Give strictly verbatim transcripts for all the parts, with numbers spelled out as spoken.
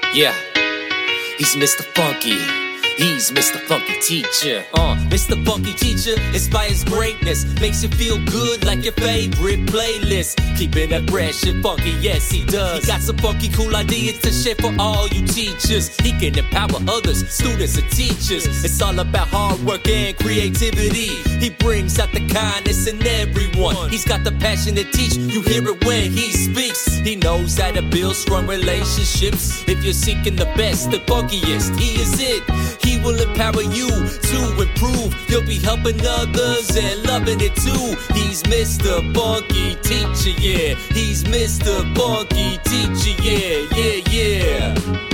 Yeah, he's Mister Funky. He's Mister Funky Teacher. Uh, Mister Funky Teacher inspires greatness, makes you feel good like your favorite playlist. Keeping that fresh and funky, yes he does. He got some funky cool ideas to share for all you teachers. He can empower others, students and teachers. It's all about hard work and creativity. He brings out the kindness in everyone. He's got the passion to teach, you hear it when he speaks. He knows how to build strong relationships. If you're seeking the best, the funkiest, he is it. He will empower you to improve. You'll be helping others and loving it too. He's Mister Funky Teacher, yeah. He's Mister Funky Teacher, yeah, yeah,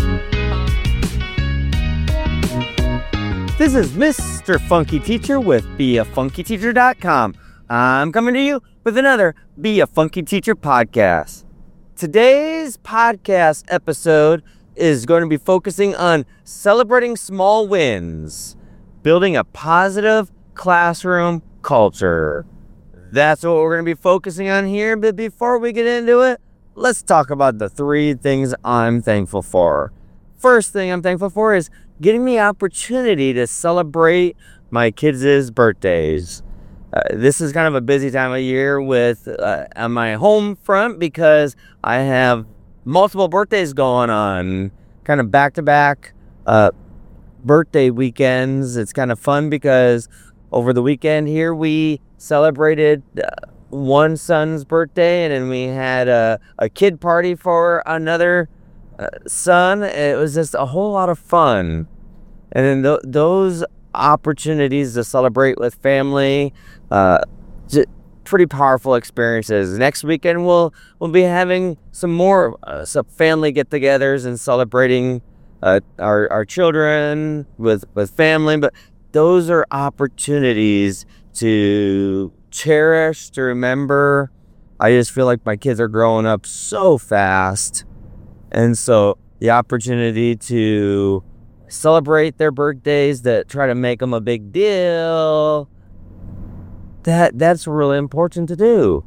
yeah. This is Mister Funky Teacher with be a funky teacher dot com. I'm coming to you with another Be a Funky Teacher podcast. Today's podcast episode is going to be focusing on celebrating small wins, building a positive classroom culture. That's what we're going to be focusing on here. But before we get into it, let's talk about the three things I'm thankful for. First thing I'm thankful for is getting the opportunity to celebrate my kids' birthdays. Uh, this is kind of a busy time of year with uh, on my home front because I have multiple birthdays going on, kind of back-to-back uh, birthday weekends. It's kind of fun because over the weekend here we celebrated uh, one son's birthday, and then we had a, a kid party for another uh, son. It was just a whole lot of fun. And then th- those opportunities to celebrate with family, uh, j- pretty powerful experiences. Next weekend we'll we'll be having some more uh, some family get-togethers and celebrating uh, our our children with with family. But those are opportunities to cherish, to remember. I just feel like my kids are growing up so fast, and so the opportunity to celebrate their birthdays, that try to make them a big deal, that that's really important to do.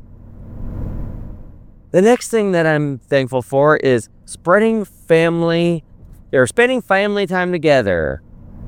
The next thing that I'm thankful for is spreading family or spending family time together.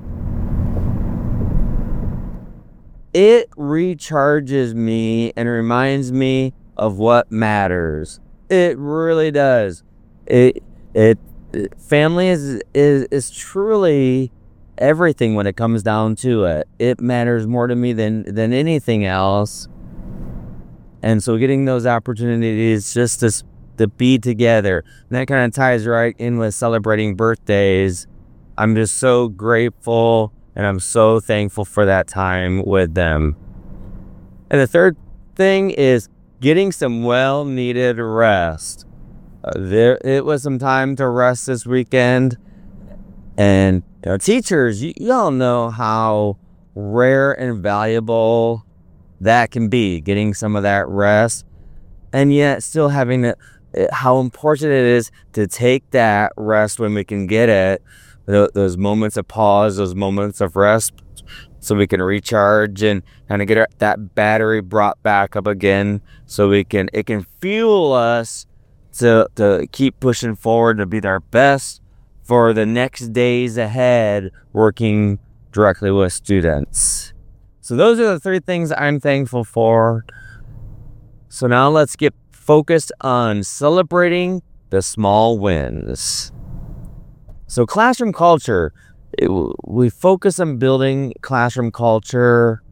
It recharges me and reminds me of what matters. It really does. It it family is is is truly everything when it comes down to it. It matters more to me than than anything else. And so getting those opportunities just to, to be together, and that kind of ties right in with celebrating birthdays. I'm just so grateful and I'm so thankful for that time with them. And the third thing is getting some well-needed rest. Uh, there, it was some time to rest this weekend. And you know, teachers, you, you all know how rare and valuable that can be, getting some of that rest, and yet still having it, how important it is to take that rest when we can get it, those moments of pause, those moments of rest, so we can recharge and kind of get our, that battery brought back up again, so we can it can fuel us to to keep pushing forward, to be our best for the next days ahead, working directly with students. So those are the three things I'm thankful for. So now let's get focused on celebrating the small wins. So classroom culture, it, we focus on building classroom culture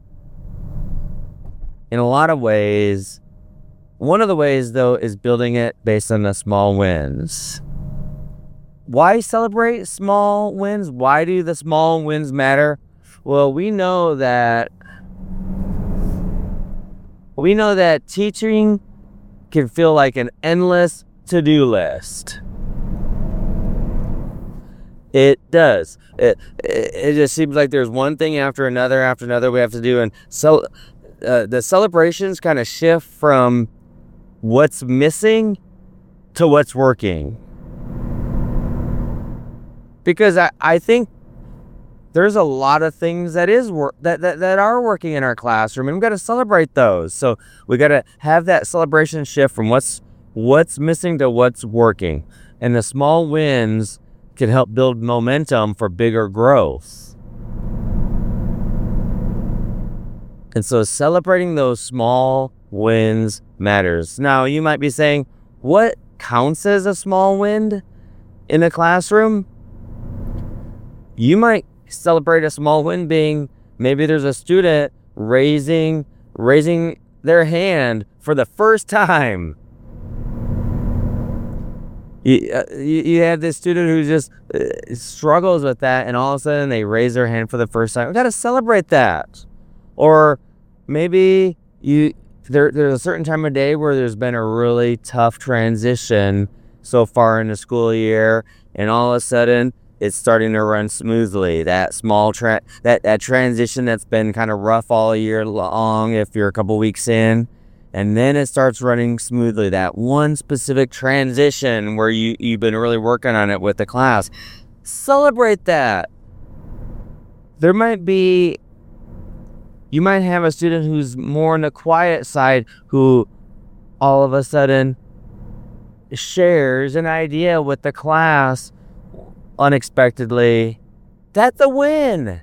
in a lot of ways. One of the ways, though, is building it based on the small wins. Why celebrate small wins? Why do the small wins matter? Well, we know that we know that teaching can feel like an endless to-do list. It does. It, it it just seems like there's one thing after another after another we have to do, and so uh, the celebrations kind of shift from what's missing to what's working. Because I, I think there's a lot of things that is work that, that, that are working in our classroom, and we've got to celebrate those. So we got to have that celebration shift from what's what's missing to what's working. And the small wins can help build momentum for bigger growth. And so celebrating those small wins matters. Now, you might be saying, what counts as a small win in a classroom? You might celebrate a small win being maybe there's a student raising raising their hand for the first time. You, uh, you, you have this student who just uh, struggles with that, and all of a sudden they raise their hand for the first time. We got to celebrate that. Or maybe you there there's a certain time of day where there's been a really tough transition so far in the school year, and all of a sudden it's starting to run smoothly. That small tra- that that transition that's been kind of rough all year long, if you're a couple weeks in, and then it starts running smoothly. That one specific transition where you you've been really working on it with the class. Celebrate that. There might be You might have a student who's more on the quiet side who all of a sudden shares an idea with the class unexpectedly. That's a win.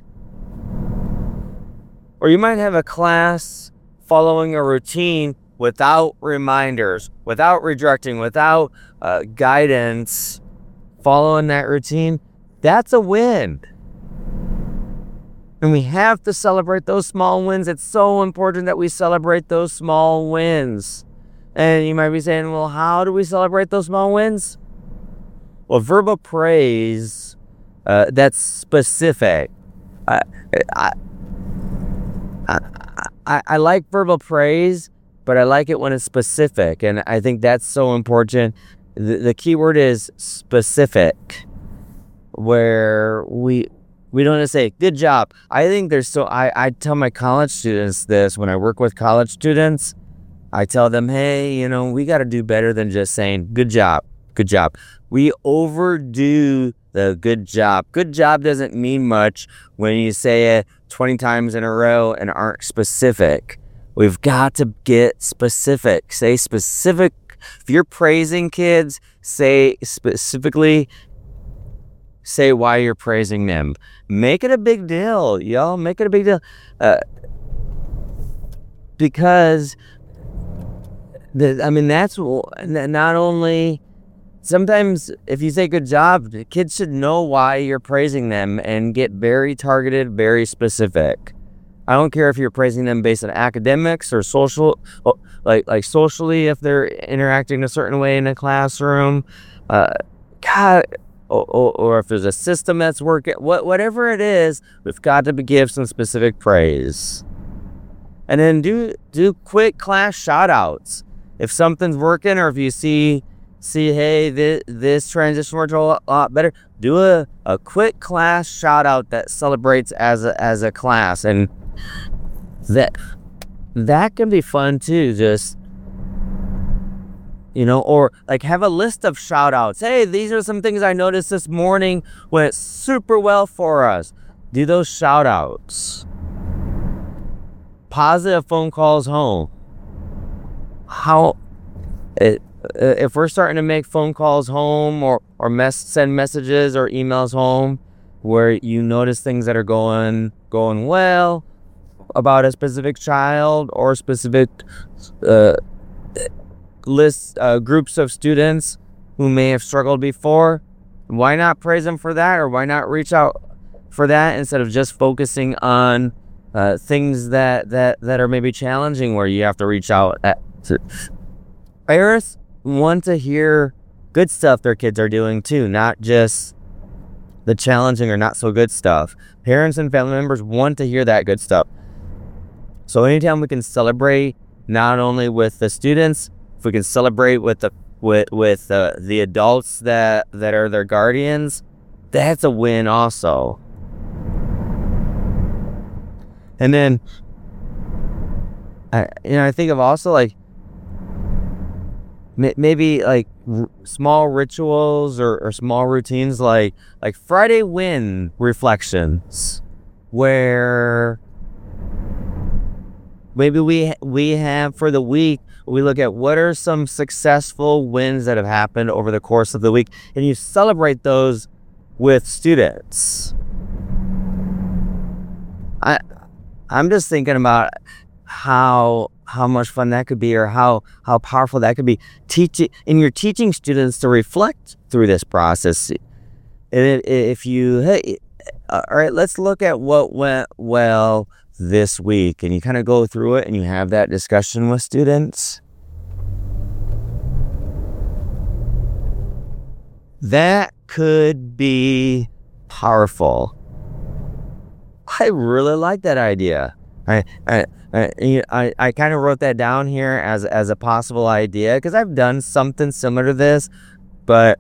Or you might have a class following a routine without reminders, without redirecting, without uh, guidance, following that routine. That's a win. And we have to celebrate those small wins. It's so important that we celebrate those small wins. And you might be saying, well, how do we celebrate those small wins? Well, verbal praise, uh, that's specific. I, I, I, I, I like verbal praise, but I like it when it's specific. And I think that's so important. The, the key word is specific, where we... We don't just say, good job. I think there's so, I, I tell my college students this when I work with college students. I tell them, hey, you know, we got to do better than just saying, good job, good job. We overdo the good job. Good job doesn't mean much when you say it twenty times in a row and aren't specific. We've got to get specific. Say specific. If you're praising kids, say specifically, say why you're praising them. Make it a big deal, y'all. Make it a big deal. Uh, because, the, I mean, that's not only... Sometimes if you say good job, the kids should know why you're praising them and get very targeted, very specific. I don't care if you're praising them based on academics or social, like like socially, if they're interacting a certain way in a classroom. Uh, God... Or, or, or if there's a system that's working, what, whatever it is, we've got to give some specific praise. And then do do quick class shout outs. If something's working, or if you see, see hey, this, this transition worked a lot, lot better, do a, a quick class shout out that celebrates as a, as a class. And that, that can be fun too, just... You know, or like have a list of shout outs. Hey, these are some things I noticed this morning went super well for us. Do those shout outs. Positive phone calls home. How, it, if we're starting to make phone calls home or, or mess, send messages or emails home where you notice things that are going, going well about a specific child or specific, uh, lists uh, groups of students who may have struggled before, why not praise them for that? Or why not reach out for that instead of just focusing on uh, things that, that, that are maybe challenging where you have to reach out at to. Parents want to hear good stuff their kids are doing too, not just the challenging or not so good stuff. Parents and family members want to hear that good stuff. So anytime we can celebrate not only with the students, if we can celebrate with the with with uh, the adults that that are their guardians, that's a win also. And then, I you know I think of also like m- maybe like r- small rituals or, or small routines like like Friday win reflections, where maybe we we have for the week. We look at what are some successful wins that have happened over the course of the week, and you celebrate those with students. I I'm just thinking about how how much fun that could be, or how how powerful that could be. Teaching and you're teaching students to reflect through this process. And if you, hey, all right, let's look at what went well this week, and you kind of go through it and you have that discussion with students. That could be powerful. I really like that idea. I I I, I, I kind of wrote that down here as as a possible idea, because I've done something similar to this, but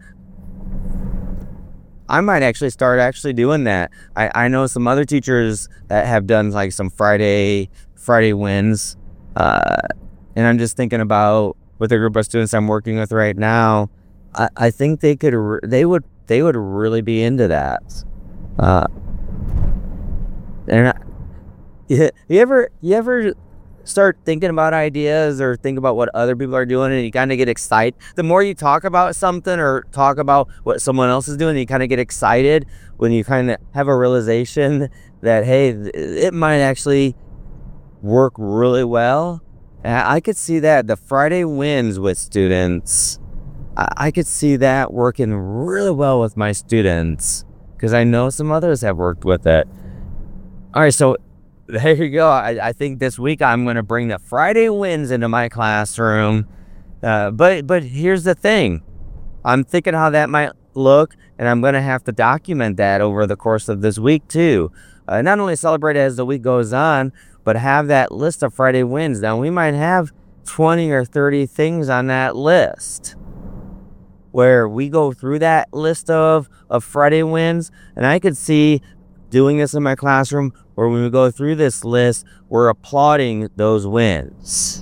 I might actually start actually doing that. I, I know some other teachers that have done like some Friday Friday wins, uh, and I'm just thinking about with a group of students I'm working with right now. I, I think they could re- they would they would really be into that. Uh, and I, you, you ever you ever start thinking about ideas or think about what other people are doing, and you kind of get excited? The more you talk about something or talk about what someone else is doing, you kind of get excited when you kind of have a realization that, hey, it might actually work really well. And I could see that the Friday wins with students, I, I could see that working really well with my students, because I know some others have worked with it. All right, so there you go. I, I think this week I'm going to bring the Friday wins into my classroom. Uh, but but here's the thing. I'm thinking how that might look, and I'm going to have to document that over the course of this week too. Uh, not only celebrate it as the week goes on, but have that list of Friday wins. Now, we might have twenty or thirty things on that list where we go through that list of, of Friday wins, and I could see doing this in my classroom, where when we go through this list, we're applauding those wins,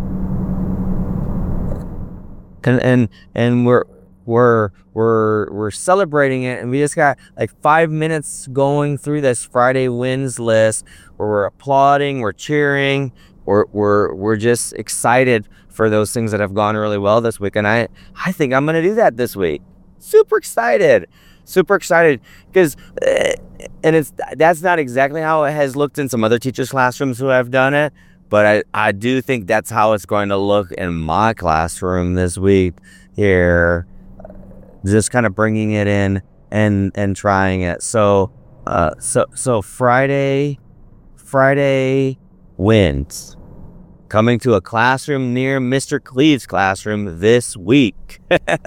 and and and we're we're we're we're celebrating it. And we just got like five minutes going through this Friday wins list, where we're applauding, we're cheering, we're we're we're just excited for those things that have gone really well this week. And I I think I'm gonna do that this week. Super excited. Super excited, because, uh, and it's that's not exactly how it has looked in some other teachers' classrooms who have done it, but I, I do think that's how it's going to look in my classroom this week here, just kind of bringing it in and and trying it. So uh so so Friday Friday wins, coming to a classroom near Mister Cleve's classroom this week.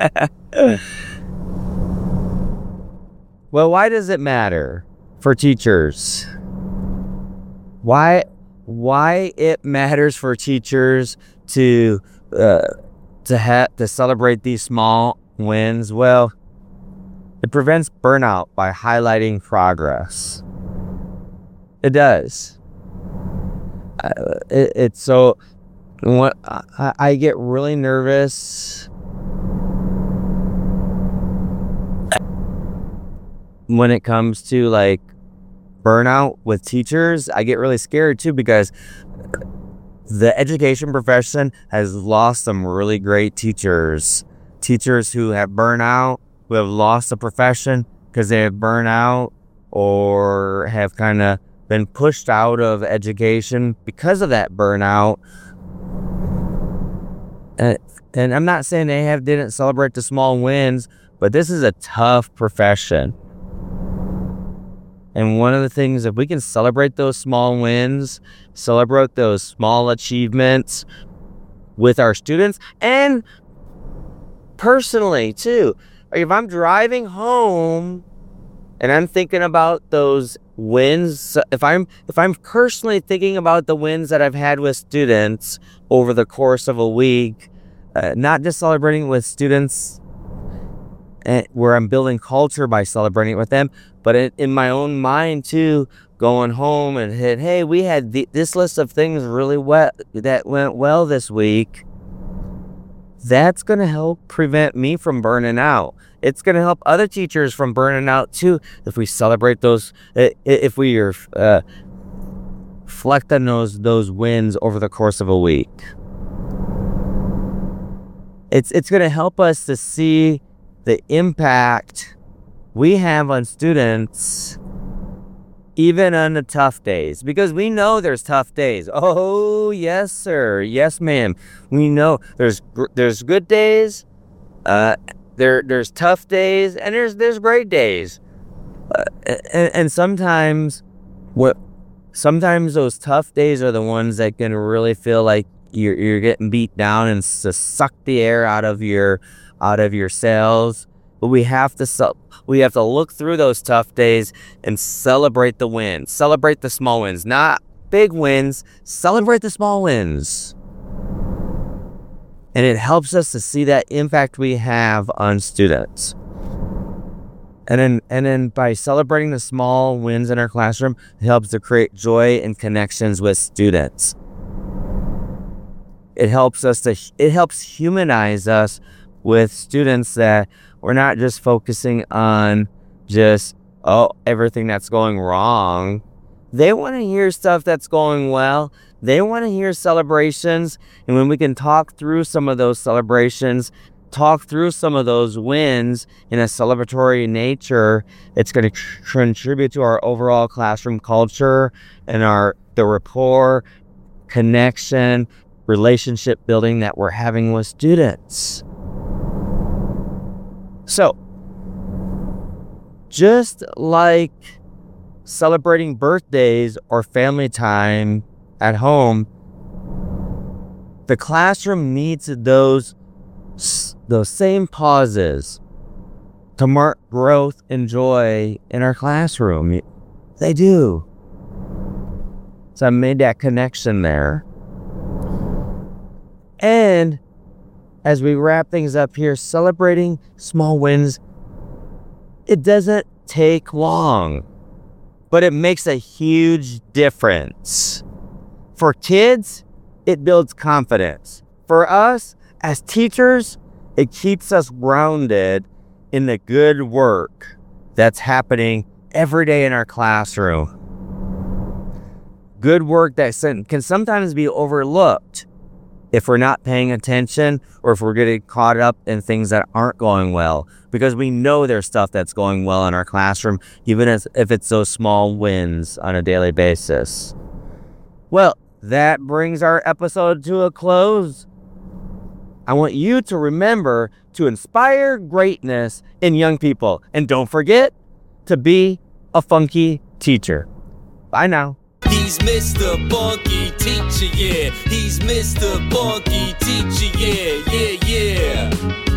Well, why does it matter for teachers? Why why it matters for teachers to uh, to have to celebrate these small wins? Well, it prevents burnout by highlighting progress. It does. Uh, it, it's so what I, I get really nervous when it comes to like burnout with teachers. I get really scared too, because the education profession has lost some really great teachers. Teachers who have burnout, who have lost the profession because they have burnout, or have kind of been pushed out of education because of that burnout. And, and I'm not saying they have didn't celebrate the small wins, but this is a tough profession. And one of the things, if we can celebrate those small wins, celebrate those small achievements with our students, and personally too. If I'm driving home and I'm thinking about those wins, if I'm if I'm personally thinking about the wins that I've had with students over the course of a week, uh, not just celebrating with students and where I'm building culture by celebrating it with them, but in, in my own mind too, going home and hit, hey, we had the, this list of things really well that went well this week. That's going to help prevent me from burning out. It's going to help other teachers from burning out too, if we celebrate those, if we are uh, reflect on those those wins over the course of a week. It's it's going to help us to see the impact we have on students even on the tough days, because we know there's tough days. Oh, yes, sir. Yes, ma'am. We know there's there's good days, uh, there there's tough days, and there's there's great days. Uh, and, and sometimes, what sometimes those tough days are the ones that can really feel like you're you're getting beat down and to suck the air out of your out of your sails. But we have to we have to look through those tough days and celebrate the wins. Celebrate the small wins, not big wins. Celebrate the small wins. And it helps us to see that impact we have on students. And then and then by celebrating the small wins in our classroom, it helps to create joy and connections with students. It helps us to it helps humanize us with students, that we're not just focusing on just, oh, everything that's going wrong. They want to hear stuff that's going well. They want to hear celebrations. And when we can talk through some of those celebrations, talk through some of those wins in a celebratory nature, it's going to contribute to our overall classroom culture and our the rapport, connection, relationship building that we're having with students. So, just like celebrating birthdays or family time at home, the classroom needs those, those same pauses to mark growth and joy in our classroom. They do. So I made that connection there. And as we wrap things up here, celebrating small wins, it doesn't take long, but it makes a huge difference. For kids, it builds confidence. For us, as teachers, it keeps us grounded in the good work that's happening every day in our classroom. Good work that can sometimes be overlooked if we're not paying attention, or if we're getting caught up in things that aren't going well, because we know there's stuff that's going well in our classroom, even as if it's those small wins on a daily basis. Well, that brings our episode to a close. I want you to remember to inspire greatness in young people, and don't forget to be a funky teacher. Bye now. He's Mister Funky Teacher, yeah. He's Mister Funky Teacher, yeah, yeah, yeah.